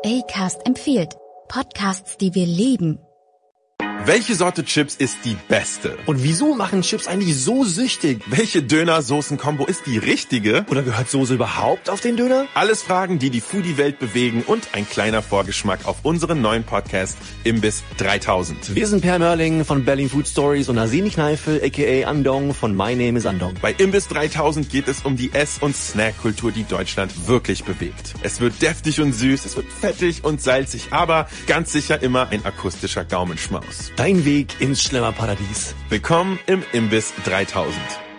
Acast empfiehlt Podcasts, die wir lieben. Welche Sorte Chips ist die beste? Und wieso machen Chips eigentlich so süchtig? Welche Döner-Soßen-Kombo ist die richtige? Oder gehört Soße überhaupt auf den Döner? Alles Fragen, die die Foodie-Welt bewegen und ein kleiner Vorgeschmack auf unseren neuen Podcast Imbiss 3000. Wir sind Per Mörling von Berlin Food Stories und Asini Kneifel aka Andong von My Name is Andong. Bei Imbiss 3000 geht es um die Ess- und Snack-Kultur, die Deutschland wirklich bewegt. Es wird deftig und süß, es wird fettig und salzig, aber ganz sicher immer ein akustischer Gaumenschmaus. Dein Weg ins Schlemmerparadies. Willkommen im Imbiss 3000.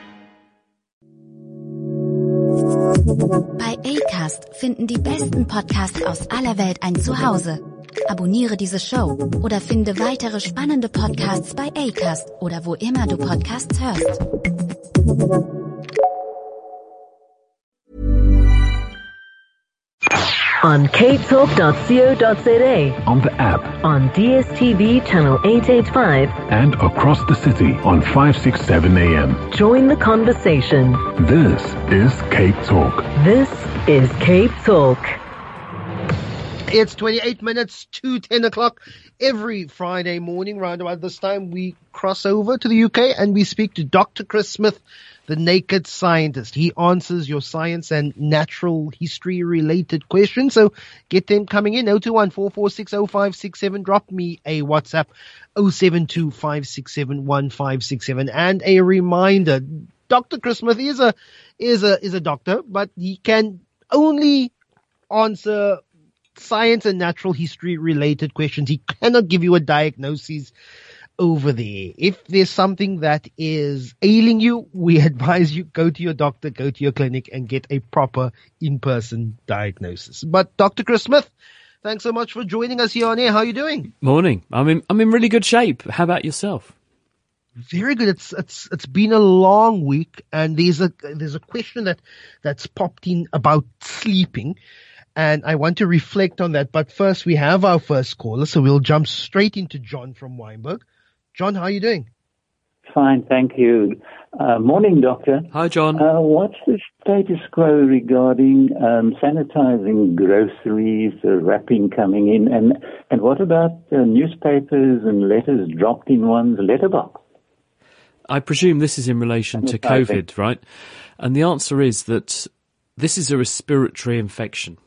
Bei Acast finden die besten Podcasts aus aller Welt ein Zuhause. Abonniere diese Show oder finde weitere spannende Podcasts bei Acast oder wo immer du Podcasts hörst. On capetalk.co.za, on the app, on DSTV channel 885, and across the city on 567 AM. Join the conversation. This is Cape Talk. This is Cape Talk. It's 28 minutes to 10 o'clock. Every Friday morning, round about this time, we cross over to the UK and we speak to Dr. Chris Smith, the Naked Scientist. He answers your science and natural history related questions. So get them coming in. 021-446-0567. Drop me a WhatsApp 072-567-1567. And a reminder, Dr. Chris Smith is a doctor, but he can only answer science and natural history related questions. He cannot give you a diagnosis over there. If there's something that is ailing you, we advise you go to your doctor, go to your clinic and get a proper in-person diagnosis. But Dr. Chris Smith, thanks so much for joining us here on air. How are you doing? Morning. I'm in really good shape. How about yourself? Very good. It's been a long week and there's a question that's popped in about sleeping. And I want to reflect on that. But first, we have our first caller, so we'll jump straight into John from Wynberg. John, how are you doing? Fine, thank you. Morning, Doctor. Hi, John. What's the status quo regarding sanitizing groceries, wrapping coming in, and what about newspapers and letters dropped in one's letterbox? I presume this is in relation to COVID, right? And the answer is that this is a respiratory infection.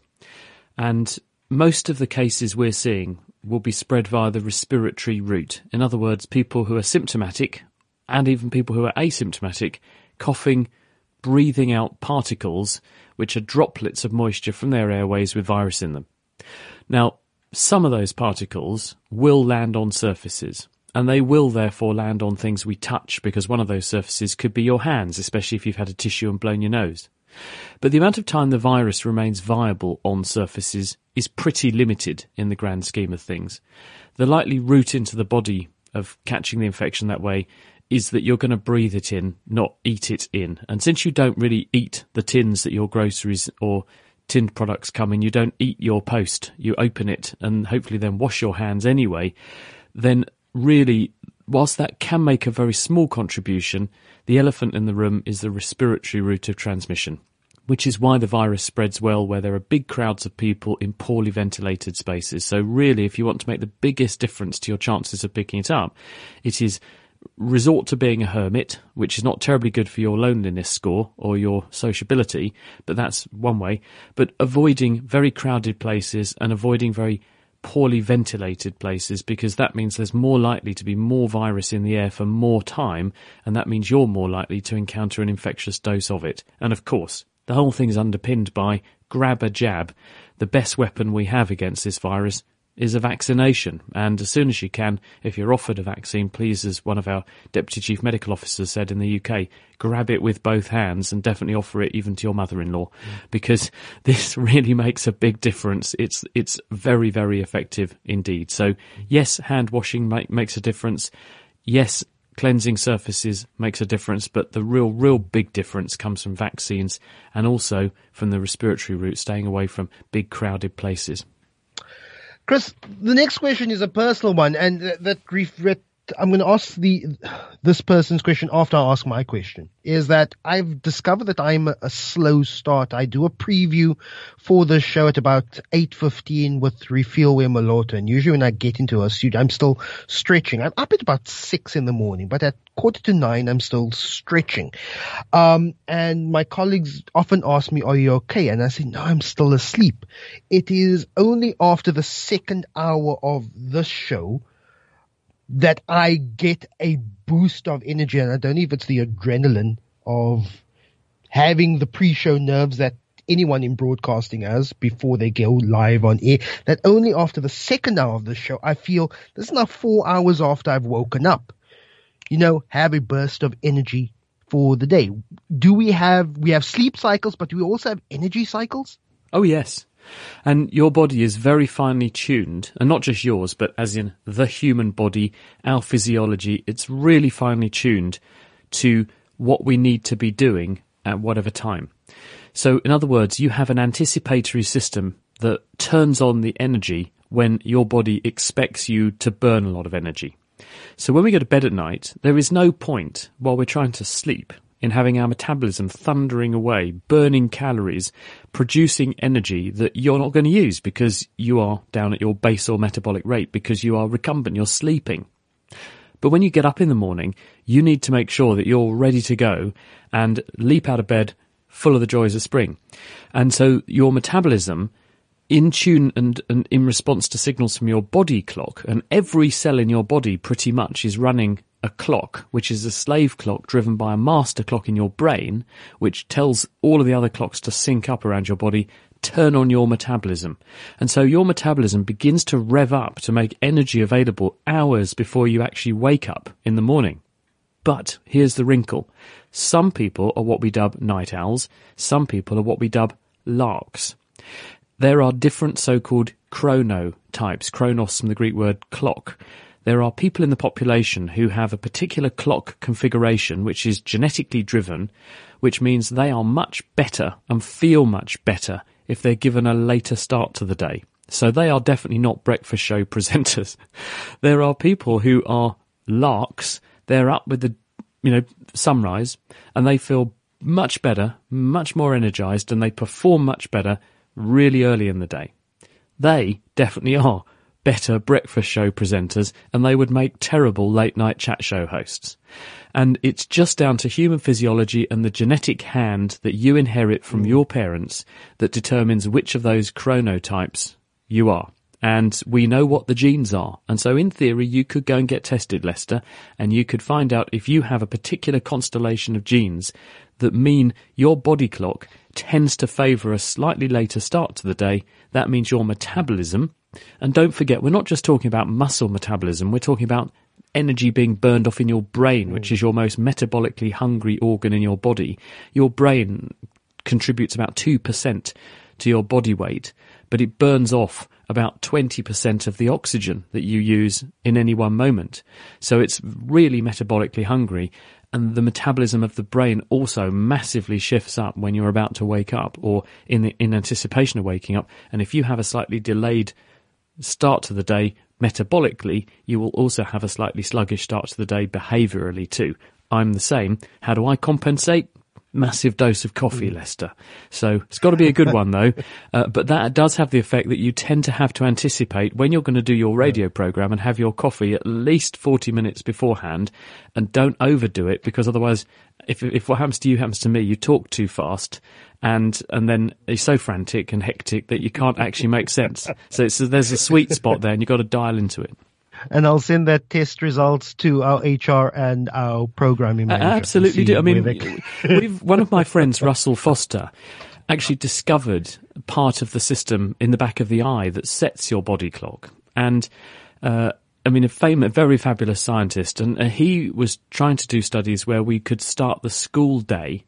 And most of the cases we're seeing will be spread via the respiratory route. In other words, people who are symptomatic and even people who are asymptomatic, coughing, breathing out particles, which are droplets of moisture from their airways with virus in them. Now, some of those particles will land on surfaces, and they will therefore land on things we touch, because one of those surfaces could be your hands, especially if you've had a tissue and blown your nose. But the amount of time the virus remains viable on surfaces is pretty limited in the grand scheme of things. The likely route into the body of catching the infection that way is that you're going to breathe it in, not eat it in. And since you don't really eat the tins that your groceries or tinned products come in, you don't eat your post, you open it and hopefully then wash your hands anyway, then really, whilst that can make a very small contribution, the elephant in the room is the respiratory route of transmission, which is why the virus spreads well where there are big crowds of people in poorly ventilated spaces. So really, if you want to make the biggest difference to your chances of picking it up, it is resort to being a hermit, which is not terribly good for your loneliness score or your sociability, but that's one way. But avoiding very crowded places and avoiding very poorly ventilated places, because that means there's more likely to be more virus in the air for more time, and that means you're more likely to encounter an infectious dose of it. And of course, the whole thing is underpinned by grab a jab. The best weapon we have against this virus is a vaccination, and as soon as you can, if you're offered a vaccine, please, as one of our Deputy Chief Medical Officers said in the UK, grab it with both hands and definitely offer it even to your mother-in-law, because this really makes a big difference. It's very, very effective indeed. So yes, hand washing makes a difference. Yes, cleansing surfaces makes a difference, but the real big difference comes from vaccines and also from the respiratory route, staying away from big crowded places. Chris, the next question is a personal one, and that I'm going to ask this person's question after I ask my question, is that I've discovered that I'm a slow start. I do a preview for the show at about 8:15 with Refiwe Malota, and usually when I get into a studio, I'm still stretching. I'm up at about 6 in the morning, but at 8:45, I'm still stretching. And my colleagues often ask me, "Are you okay?" And I say, "No, I'm still asleep." It is only after the second hour of this show that I get a boost of energy, and I don't know if it's the adrenaline of having the pre-show nerves that anyone in broadcasting has before they go live on air, that only after the second hour of the show, I feel this is now 4 hours after I've woken up, have a burst of energy for the day. We have sleep cycles, but do we also have energy cycles? Oh, yes. And your body is very finely tuned, and not just yours, but as in the human body, our physiology, it's really finely tuned to what we need to be doing at whatever time. So, in other words, you have an anticipatory system that turns on the energy when your body expects you to burn a lot of energy. So when we go to bed at night, there is no point, while we're trying to sleep, in having our metabolism thundering away, burning calories, producing energy that you're not going to use because you are down at your basal metabolic rate, because you are recumbent, you're sleeping. But when you get up in the morning, you need to make sure that you're ready to go and leap out of bed full of the joys of spring. And so your metabolism, in tune and in response to signals from your body clock, and every cell in your body pretty much is running a clock, which is a slave clock driven by a master clock in your brain, which tells all of the other clocks to sync up around your body, turn on your metabolism. And so your metabolism begins to rev up to make energy available hours before you actually wake up in the morning. But here's the wrinkle. Some people are what we dub night owls. Some people are what we dub larks. There are different so-called chronotypes, chronos from the Greek word clock. There are people in the population who have a particular clock configuration which is genetically driven, which means they are much better and feel much better if they're given a later start to the day. So they are definitely not breakfast show presenters. There are people who are larks. They're up with the, sunrise, and they feel much better, much more energized, and they perform much better really early in the day. They definitely are better breakfast show presenters, and they would make terrible late night chat show hosts. And it's just down to human physiology and the genetic hand that you inherit from your parents that determines which of those chronotypes you are. And we know what the genes are. And so in theory, you could go and get tested, Lester, and you could find out if you have a particular constellation of genes that mean your body clock tends to favour a slightly later start to the day. That means your metabolism, and don't forget, we're not just talking about muscle metabolism, we're talking about energy being burned off in your brain, which is your most metabolically hungry organ in your body. Your brain contributes about 2% to your body weight, but it burns off about 20% of the oxygen that you use in any one moment. So it's really metabolically hungry, and the metabolism of the brain also massively shifts up when you're about to wake up or in anticipation of waking up. And if you have a slightly delayed start to the day metabolically, you will also have a slightly sluggish start to the day behaviourally too. I'm the same. How do I compensate? Massive dose of coffee, Lester. So it's got to be a good one, though. But that does have the effect that you tend to have to anticipate when you're going to do your radio program and have your coffee at least 40 minutes beforehand, and don't overdo it, because otherwise, if what happens to you happens to me, you talk too fast, and then you're so frantic and hectic that you can't actually make sense. So there's a sweet spot there, and you've got to dial into it. And I'll send that test results to our HR and our programming manager. Absolutely do. I mean, one of my friends, Russell Foster, actually discovered part of the system in the back of the eye that sets your body clock. And, a very fabulous scientist. And he was trying to do studies where we could start the school day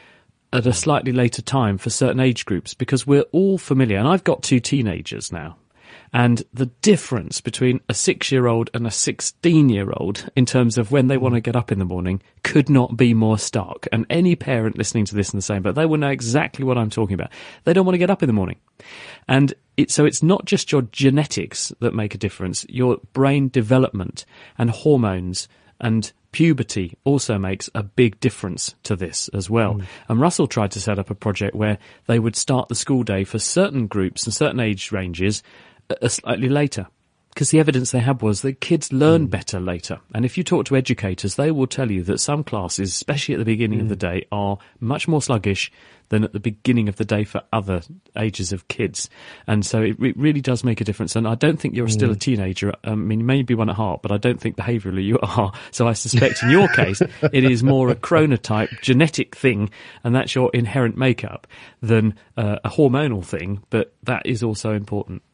at a slightly later time for certain age groups, because we're all familiar. And I've got 2 teenagers now. And the difference between a 6-year-old and a 16-year-old in terms of when they want to get up in the morning could not be more stark. And any parent listening to this in the same, but they will know exactly what I'm talking about. They don't want to get up in the morning. And So it's not just your genetics that make a difference. Your brain development and hormones and puberty also makes a big difference to this as well. And Russell tried to set up a project where they would start the school day for certain groups and certain age ranges slightly later, because the evidence they had was that kids learn better later. And if you talk to educators, they will tell you that some classes, especially at the beginning of the day, are much more sluggish than at the beginning of the day for other ages of kids. And so it really does make a difference. And I don't think you're still a teenager. I mean, you may be one at heart, but I don't think behaviourally you are. So I suspect in your case, it is more a chronotype genetic thing, and that's your inherent makeup, than a hormonal thing. But that is also important.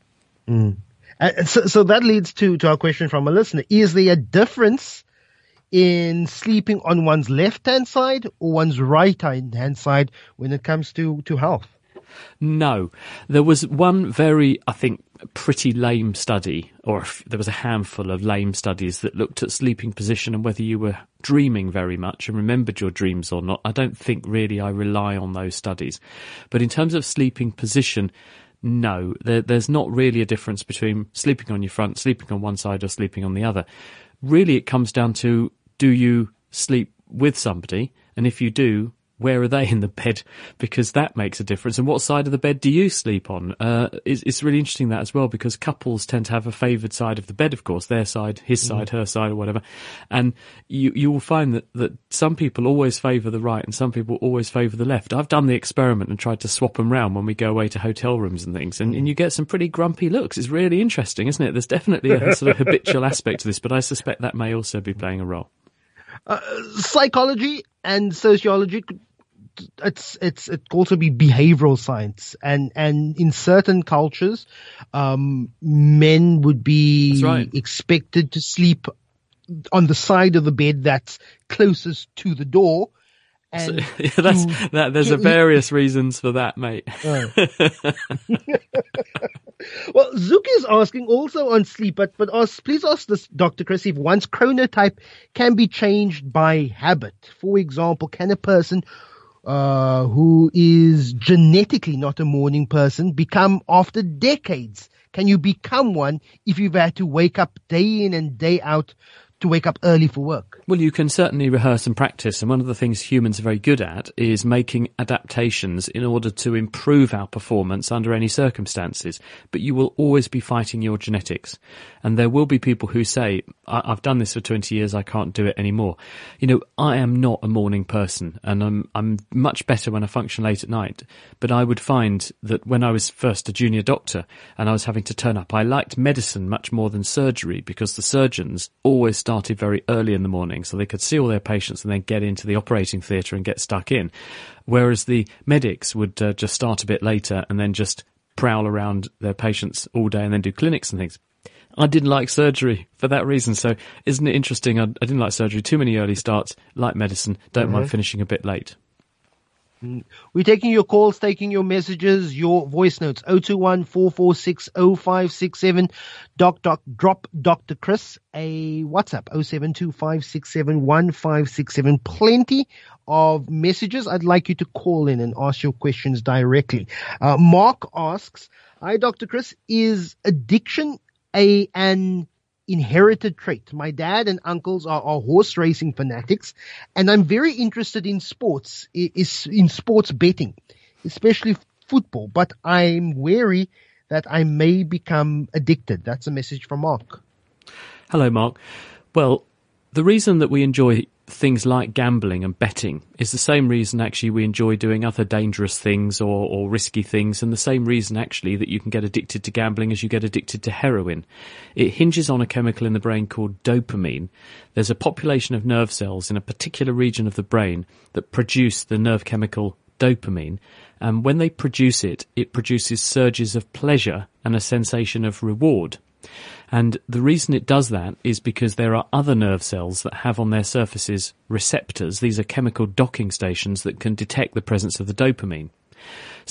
So that leads to our question from a listener. Is there a difference in sleeping on one's left-hand side or one's right-hand side when it comes to health? No. There was one very, I think, pretty lame study, or there was a handful of lame studies that looked at sleeping position and whether you were dreaming very much and remembered your dreams or not. I don't think really I rely on those studies. But in terms of sleeping position, no, there's not really a difference between sleeping on your front, sleeping on one side, or sleeping on the other. Really, it comes down to, do you sleep with somebody? And if you do, where are they in the bed? Because that makes a difference. And what side of the bed do you sleep on? It's really interesting that as well, because couples tend to have a favoured side of the bed, of course, their side, his side, her side, or whatever. And you will find that some people always favour the right and some people always favour the left. I've done the experiment and tried to swap them round when we go away to hotel rooms and things, and you get some pretty grumpy looks. It's really interesting, isn't it? There's definitely a sort of habitual aspect to this, but I suspect that may also be playing a role. Psychology and sociology, it could also be behavioral science, and in certain cultures, men would be expected to sleep on the side of the bed that's closest to the door. And there's various reasons for that, mate. Well, Zook is asking also on sleep, but please ask this, Dr. Chris, if one's chronotype can be changed by habit. For example, can a person who is genetically not a morning person become, after decades, can you become one if you've had to wake up day in and day out to wake up early for work? Well, you can certainly rehearse and practice, and one of the things humans are very good at is making adaptations in order to improve our performance under any circumstances. But you will always be fighting your genetics, and there will be people who say, I've done this for 20 years, I can't do it anymore. You know, I am not a morning person, and I'm much better when I function late at night. But I would find that when I was first a junior doctor and I was having to turn up, I liked medicine much more than surgery, because the surgeons always started very early in the morning so they could see all their patients and then get into the operating theatre and get stuck in. Whereas the medics would just start a bit later and then just prowl around their patients all day and then do clinics and things. I didn't like surgery for that reason. So isn't it interesting? I didn't like surgery. Too many early starts, like medicine, don't mind finishing a bit late. We're taking your calls, taking your messages, your voice notes. 021-446-0567. Drop Dr. Chris a WhatsApp. 0725671567. Plenty of messages. I'd like you to call in and ask your questions directly. Mark asks, hi, Dr. Chris, is addiction an inherited trait? My dad and uncles are horse racing fanatics, and I'm very interested in sports, in sports betting, especially football, but I'm wary that I may become addicted. That's a message from Mark. Hello, Mark. Well, the reason that we enjoy things like gambling and betting is the same reason actually we enjoy doing other dangerous things or risky things, and the same reason actually that you can get addicted to gambling as you get addicted to heroin. It hinges on a chemical in the brain called dopamine. There's a population of nerve cells in a particular region of the brain that produce the nerve chemical dopamine, and when they produce it, it produces surges of pleasure and a sensation of reward. And the reason it does that is because there are other nerve cells that have on their surfaces receptors. These are chemical docking stations that can detect the presence of the dopamine. So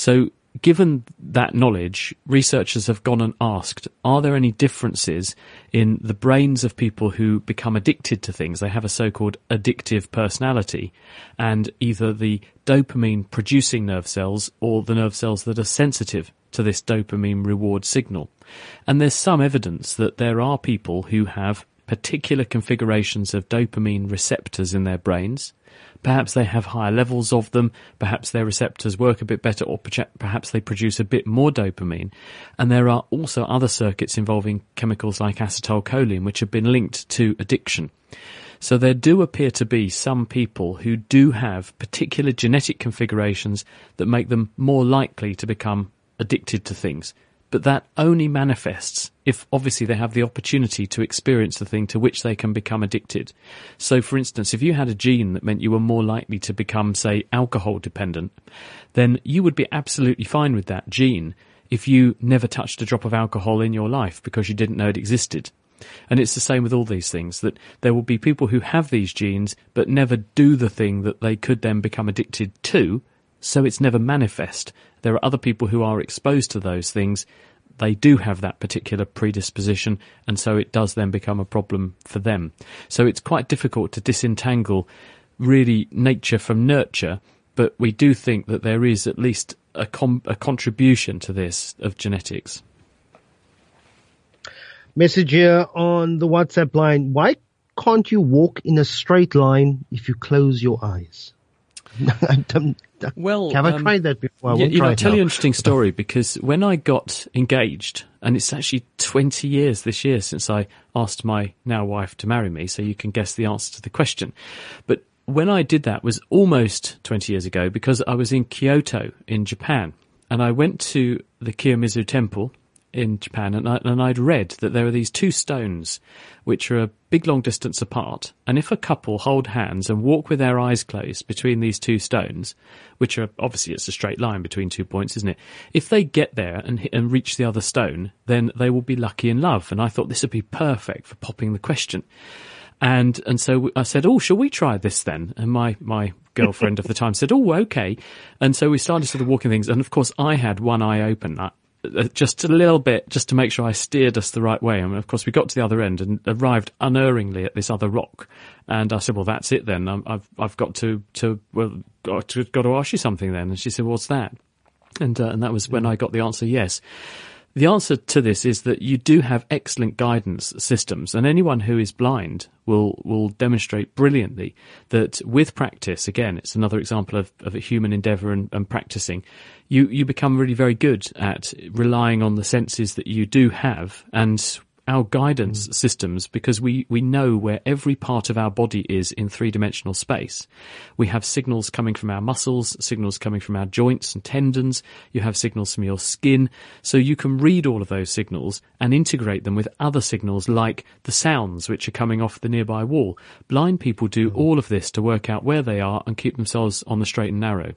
given that knowledge, researchers have gone and asked, are there any differences in the brains of people who become addicted to things? They have a so-called addictive personality, and either the dopamine producing nerve cells or the nerve cells that are sensitive to this dopamine reward signal. And there's some evidence that there are people who have particular configurations of dopamine receptors in their brains. Perhaps they have higher levels of them, perhaps their receptors work a bit better, or perhaps they produce a bit more dopamine. And there are also other circuits involving chemicals like acetylcholine, which have been linked to addiction. So there do appear to be some people who do have particular genetic configurations that make them more likely to become addicted to things. But that only manifests if obviously they have the opportunity to experience the thing to which they can become addicted. So for instance, if you had a gene that meant you were more likely to become, say, alcohol dependent, then you would be absolutely fine with that gene if you never touched a drop of alcohol in your life because you didn't know it existed. And it's the same with all these things, that there will be people who have these genes but never do the thing that they could then become addicted to, so it's never manifest. There are other people who are exposed to those things. They do have that particular predisposition, and so it does then become a problem for them. So it's quite difficult to disentangle really nature from nurture, but we do think that there is at least a contribution to this of genetics. Message here on the WhatsApp line. Why can't you walk in a straight line if you close your eyes? Well, have I tried that before? I'll tell you an interesting story, because when I got engaged, and it's actually 20 years this year since I asked my now wife to marry me, so you can guess the answer to the question. But when I did that was almost 20 years ago, because I was in Kyoto in Japan, and I went to the Kiyomizu Temple in Japan, and I'd read that there are these two stones which are a big long distance apart, and if a couple hold hands and walk with their eyes closed between these two stones, which are obviously, it's a straight line between 2 points, isn't it? If they get there and reach the other stone, then they will be lucky in love. And I thought this would be perfect for popping the question. And so I said, oh, shall we try this then? And my girlfriend of the time said, oh, okay. And so we started sort of walking things, and of course I had one eye open, just a little bit, just to make sure I steered us the right way. And of course we got to the other end and arrived unerringly at this other rock. And I said, well, that's it then. I've got to ask you something then. And she said, what's that? And that was when I got the answer, yes. The answer to this is that you do have excellent guidance systems, and anyone who is blind will demonstrate brilliantly that with practice, again, it's another example of a human endeavour and practicing, you become really very good at relying on the senses that you do have, and our guidance systems, because we know where every part of our body is in three-dimensional space. We have signals coming from our muscles, signals coming from our joints and tendons. You have signals from your skin. So you can read all of those signals and integrate them with other signals like the sounds which are coming off the nearby wall. Blind people do all of this to work out where they are and keep themselves on the straight and narrow.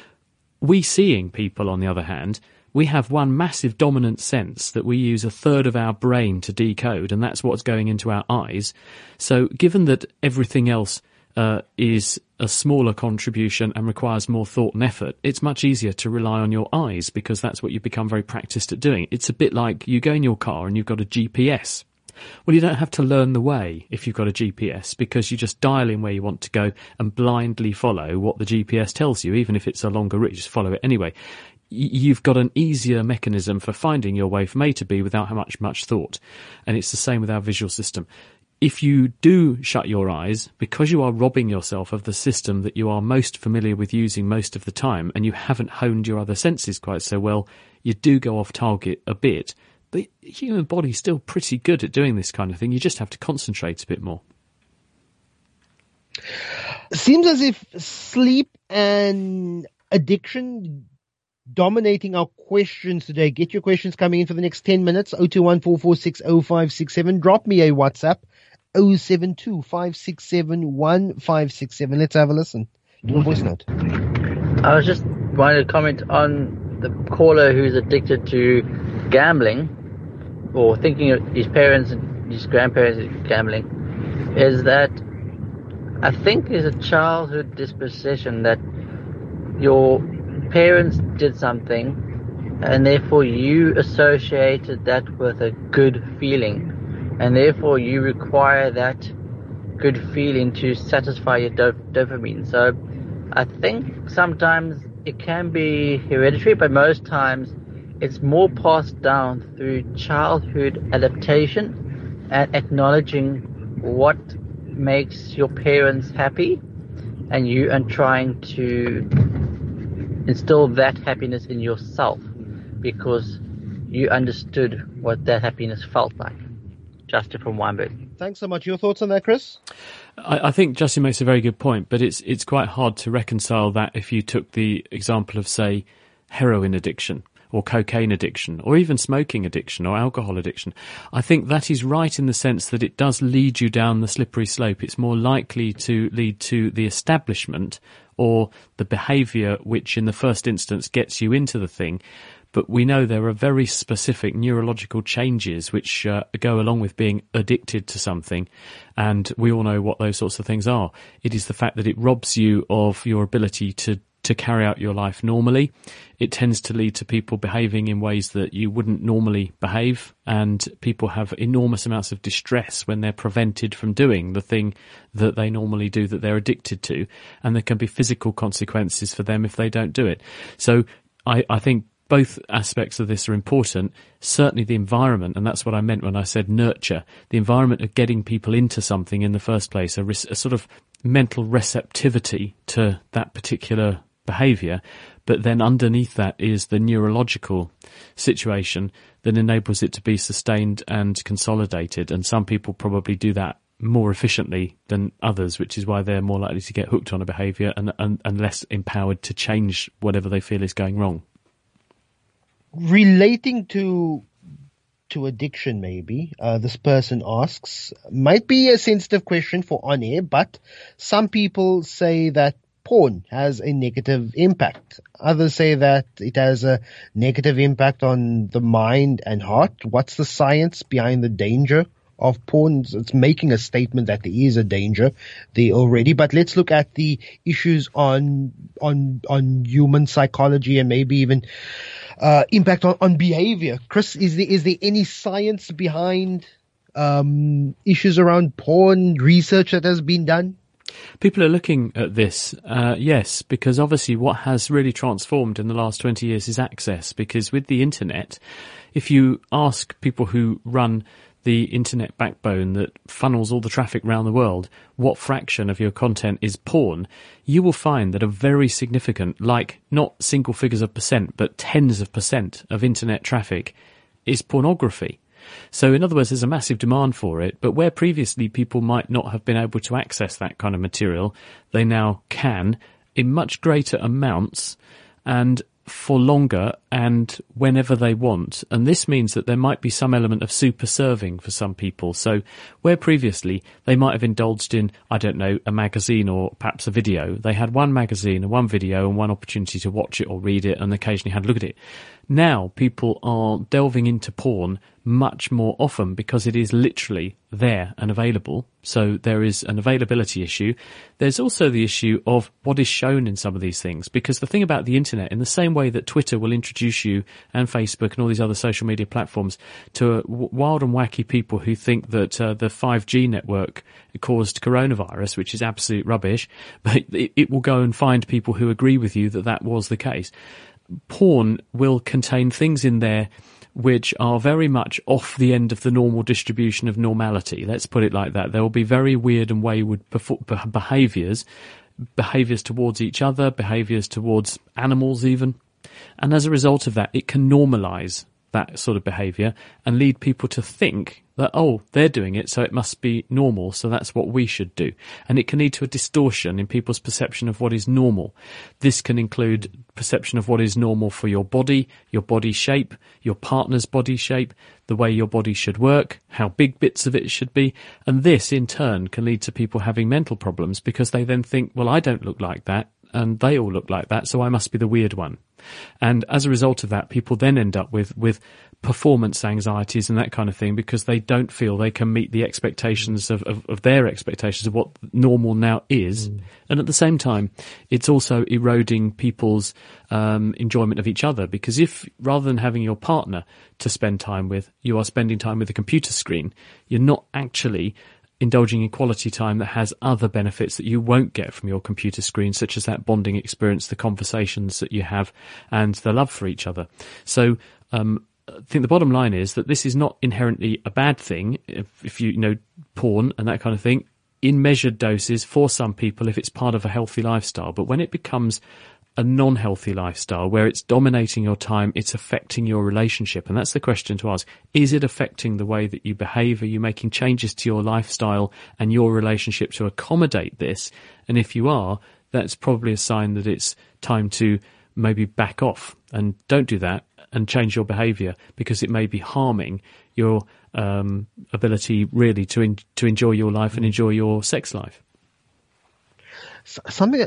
We seeing people, on the other hand, we have one massive dominant sense that we use a third of our brain to decode, and that's what's going into our eyes. So given that everything else is a smaller contribution and requires more thought and effort, it's much easier to rely on your eyes, because that's what you've become very practiced at doing. It's a bit like you go in your car and you've got a GPS. Well, you don't have to learn the way if you've got a GPS, because you just dial in where you want to go and blindly follow what the GPS tells you, even if it's a longer route, just follow it anyway. You've got an easier mechanism for finding your way from A to B without much thought. And it's the same with our visual system. If you do shut your eyes, because you are robbing yourself of the system that you are most familiar with using most of the time, and you haven't honed your other senses quite so well, you do go off target a bit. The human body's still pretty good at doing this kind of thing. You just have to concentrate a bit more. Seems as if sleep and addiction dominating our questions today. Get your questions coming in for the next 10 minutes. 021-446-0567. Drop me a WhatsApp. 072-567-1567. Let's have a listen. Do a voice note. I was just wanting to comment on the caller who's addicted to gambling, or thinking of his parents and his grandparents gambling, is that I think there's a childhood disposition that your parents did something and therefore you associated that with a good feeling, and therefore you require that good feeling to satisfy your dopamine. So I think sometimes it can be hereditary, but most times it's more passed down through childhood adaptation and acknowledging what makes your parents happy, and trying to instill that happiness in yourself because you understood what that happiness felt like. Justin from Weinberg. Thanks so much. Your thoughts on that, Chris? I think Justin makes a very good point, but it's quite hard to reconcile that if you took the example of, say, heroin addiction or cocaine addiction or even smoking addiction or alcohol addiction. I think that is right in the sense that it does lead you down the slippery slope. It's more likely to lead to the establishment or the behaviour which in the first instance gets you into the thing. But we know there are very specific neurological changes which go along with being addicted to something, and we all know what those sorts of things are. It is the fact that it robs you of your ability to carry out your life normally. It tends to lead to people behaving in ways that you wouldn't normally behave, and people have enormous amounts of distress when they're prevented from doing the thing that they normally do that they're addicted to, and there can be physical consequences for them if they don't do it. So I think both aspects of this are important. Certainly the environment, and that's what I meant when I said nurture, the environment of getting people into something in the first place, a sort of mental receptivity to that particular behaviour, but then underneath that is the neurological situation that enables it to be sustained and consolidated, and some people probably do that more efficiently than others, which is why they're more likely to get hooked on a behaviour and less empowered to change whatever they feel is going wrong. Relating to addiction, maybe, this person asks, might be a sensitive question for on air, but some people say that porn has a negative impact. Others say that it has a negative impact on the mind and heart. What's the science behind the danger of porn? It's making a statement that there is a danger there already, but let's look at the issues on human psychology and maybe even impact on behavior. Chris, is there any science behind issues around porn, research that has been done? People are looking at this, yes, because obviously what has really transformed in the last 20 years is access, because with the internet, if you ask people who run the internet backbone that funnels all the traffic around the world, what fraction of your content is porn, you will find that a very significant, like not single figures of percent, but tens of percent of internet traffic is pornography. So in other words, there's a massive demand for it, but where previously people might not have been able to access that kind of material, they now can in much greater amounts and for longer and whenever they want. And this means that there might be some element of super serving for some people. So where previously they might have indulged in, I don't know, a magazine or perhaps a video, they had one magazine and one video and one opportunity to watch it or read it and occasionally had a look at it. Now people are delving into porn much more often because it is literally there and available. So there is an availability issue. There's also the issue of what is shown in some of these things, because the thing about the internet, in the same way that Twitter will introduce you and Facebook and all these other social media platforms to wild and wacky people who think that the 5G network caused coronavirus, which is absolute rubbish, but it will go and find people who agree with you that that was the case. Porn will contain things in there which are very much off the end of the normal distribution of normality. Let's put it like that. There will be very weird and wayward behaviours towards each other, behaviours towards animals even. And as a result of that, it can normalise that sort of behaviour and lead people to think that, oh, they're doing it, so it must be normal, so that's what we should do. And it can lead to a distortion in people's perception of what is normal. This can include perception of what is normal for your body shape, your partner's body shape, the way your body should work, how big bits of it should be. And this, in turn, can lead to people having mental problems because they then think, well, I don't look like that, and they all look like that, so I must be the weird one. And as a result of that, people then end up with performance anxieties and that kind of thing, because they don't feel they can meet the expectations of their expectations of what normal now is. And at the same time, it's also eroding people's enjoyment of each other, because if rather than having your partner to spend time with, you are spending time with a computer screen, you're not actually indulging in quality time that has other benefits that you won't get from your computer screen, such as that bonding experience, the conversations that you have, and the love for each other. So I think the bottom line is that this is not inherently a bad thing, if you know, porn and that kind of thing, in measured doses for some people if it's part of a healthy lifestyle. But when it becomes a non-healthy lifestyle where it's dominating your time, it's affecting your relationship. And that's the question to ask. Is it affecting the way that you behave? Are you making changes to your lifestyle and your relationship to accommodate this? And if you are, that's probably a sign that it's time to maybe back off, and don't do that and change your behaviour, because it may be harming your ability really to enjoy your life and enjoy your sex life. Something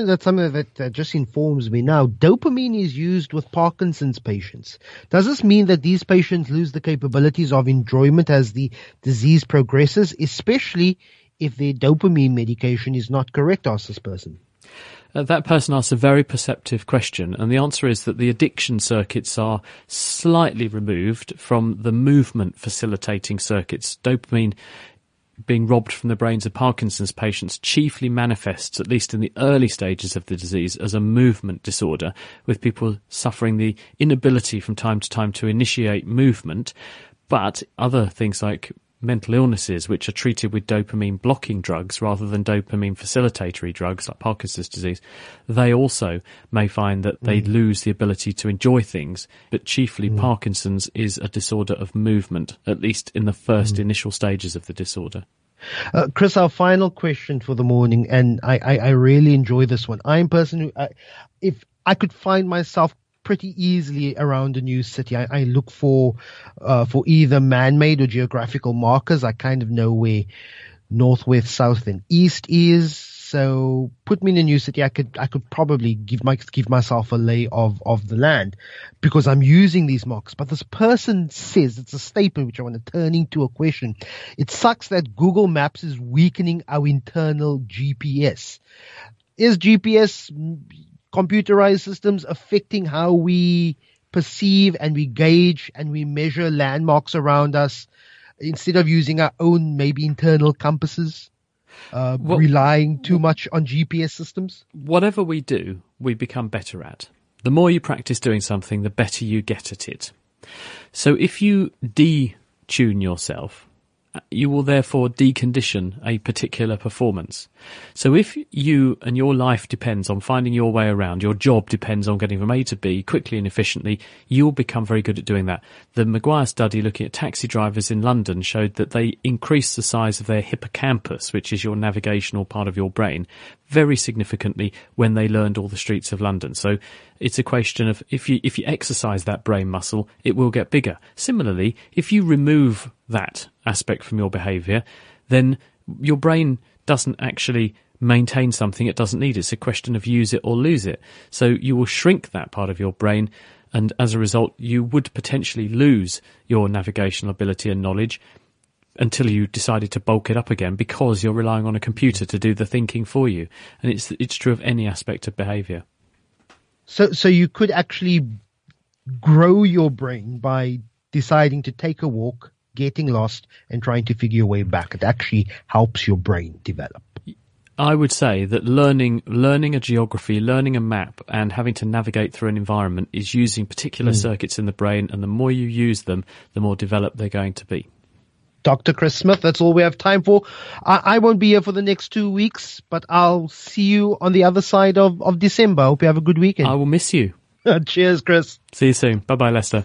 that just informs me now. Dopamine is used with Parkinson's patients. Does this mean that these patients lose the capabilities of enjoyment as the disease progresses, especially if their dopamine medication is not correct? Asks this person. That person asks a very perceptive question, and the answer is that the addiction circuits are slightly removed from the movement facilitating circuits. Dopamine being robbed from the brains of Parkinson's patients chiefly manifests, at least in the early stages of the disease, as a movement disorder, with people suffering the inability from time to time to initiate movement. But other things like mental illnesses, which are treated with dopamine blocking drugs rather than dopamine facilitatory drugs like Parkinson's disease, they also may find that they lose the ability to enjoy things. But chiefly Parkinson's is a disorder of movement, at least in the first initial stages of the disorder. Chris, our final question for the morning, and I really enjoy this one. I'm a person who, if I could find myself pretty easily around a new city, I look for either man-made or geographical markers. I kind of know where north, west, south, and east is. So put me in a new city, I could probably give myself a lay of the land, because I'm using these markers. But this person says, it's a statement which I want to turn into a question. It sucks that Google Maps is weakening our internal GPS. Is GPS computerized systems affecting how we perceive and we gauge and we measure landmarks around us, instead of using our own maybe internal compasses, relying too much on GPS systems? Whatever we do, we become better at. The more you practice doing something, the better you get at it. So if you detune yourself, you will therefore decondition a particular performance. So if you and your life depends on finding your way around, your job depends on getting from A to B quickly and efficiently, you'll become very good at doing that. The Maguire study looking at taxi drivers in London showed that they increased the size of their hippocampus, which is your navigational part of your brain, very significantly when they learned all the streets of London. So it's a question of if you exercise that brain muscle, it will get bigger. Similarly, if you remove that aspect from your behaviour, then your brain doesn't actually maintain something it doesn't need. It's a question of use it or lose it. So you will shrink that part of your brain, and as a result, you would potentially lose your navigational ability and knowledge until you decided to bulk it up again, because you're relying on a computer to do the thinking for you. And it's true of any aspect of behaviour. So you could actually grow your brain by deciding to take a walk, getting lost, and trying to figure your way back. It actually helps your brain develop. I would say that learning a geography, learning a map, and having to navigate through an environment is using particular circuits in the brain, and the more you use them, the more developed they're going to be. Dr. Chris Smith, that's all we have time for. I won't be here for the next 2 weeks, but I'll see you on the other side of December. I hope you have a good weekend. I will miss you. Cheers, Chris. See you soon. Bye-bye, Lester.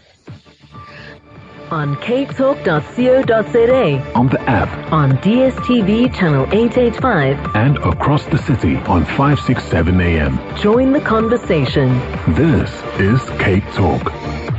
On capetalk.co.za, On the app on DSTV channel 885, and across the city on 567 AM. join the conversation. This is Cape Talk.